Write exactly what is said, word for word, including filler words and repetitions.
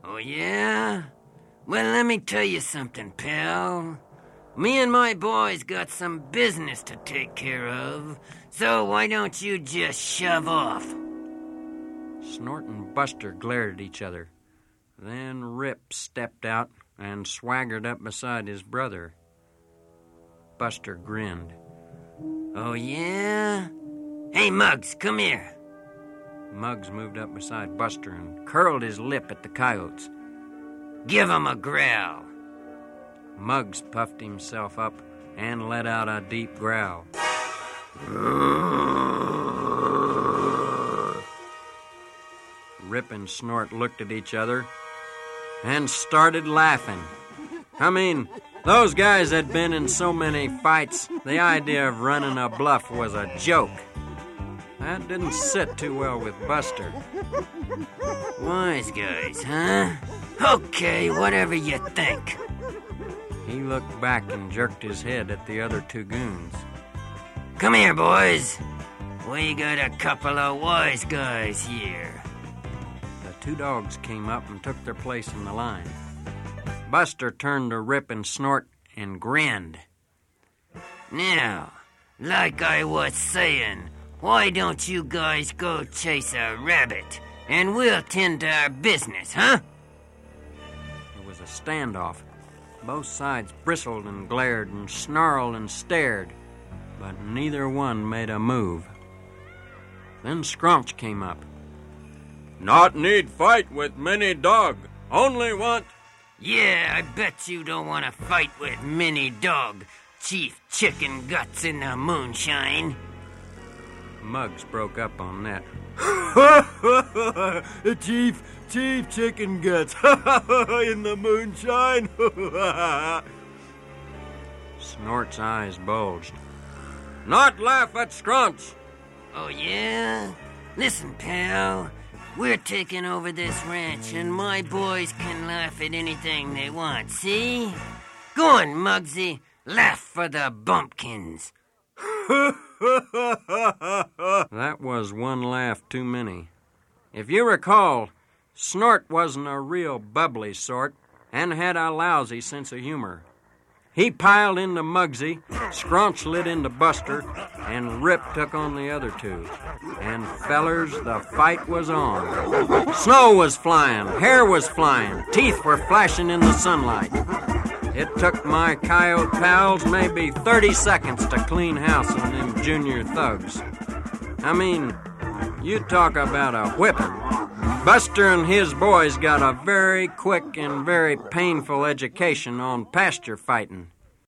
Oh, yeah? Well, let me tell you something, pal. Me and my boys got some business to take care of, so why don't you just shove off? Snort and Buster glared at each other. Then Rip stepped out and swaggered up beside his brother. Buster grinned. Oh, yeah? Hey, Muggs, come here. Muggs moved up beside Buster and curled his lip at the coyotes. Give 'em a growl. Muggs puffed himself up and let out a deep growl. Rip and Snort looked at each other and started laughing. I mean, those guys had been in so many fights, the idea of running a bluff was a joke. That didn't sit too well with Buster. Wise guys, huh? Okay, whatever you think. He looked back and jerked his head at the other two goons. Come here, boys. We got a couple of wise guys here. The two dogs came up and took their place in the line. Buster turned to Rip and Snort and grinned. Now, like I was saying, why don't you guys go chase a rabbit, and we'll tend to our business, huh? It was a standoff. Both sides bristled and glared and snarled and stared, but neither one made a move. Then Scrunch came up. Not need fight with many dog. Only want... Yeah, I bet you don't want to fight with many dog, Chief Chicken Guts in the moonshine. Muggs broke up on that. Chief, Chief Chicken Guts in the moonshine. Snort's eyes bulged. Not laugh at Scrunch. Oh, yeah? Listen, pal. We're taking over this ranch, and my boys can laugh at anything they want, see? Go on, Muggsy. Laugh for the bumpkins. That was one laugh too many. If you recall, Snort wasn't a real bubbly sort and had a lousy sense of humor. He piled into Muggsy, Scrunch lit into Buster, and Rip took on the other two. And fellers, the fight was on. Snow was flying, hair was flying, teeth were flashing in the sunlight. It took my coyote pals maybe thirty seconds to clean house on them junior thugs. I mean, you talk about a whipping. Buster and his boys got a very quick and very painful education on pasture fighting.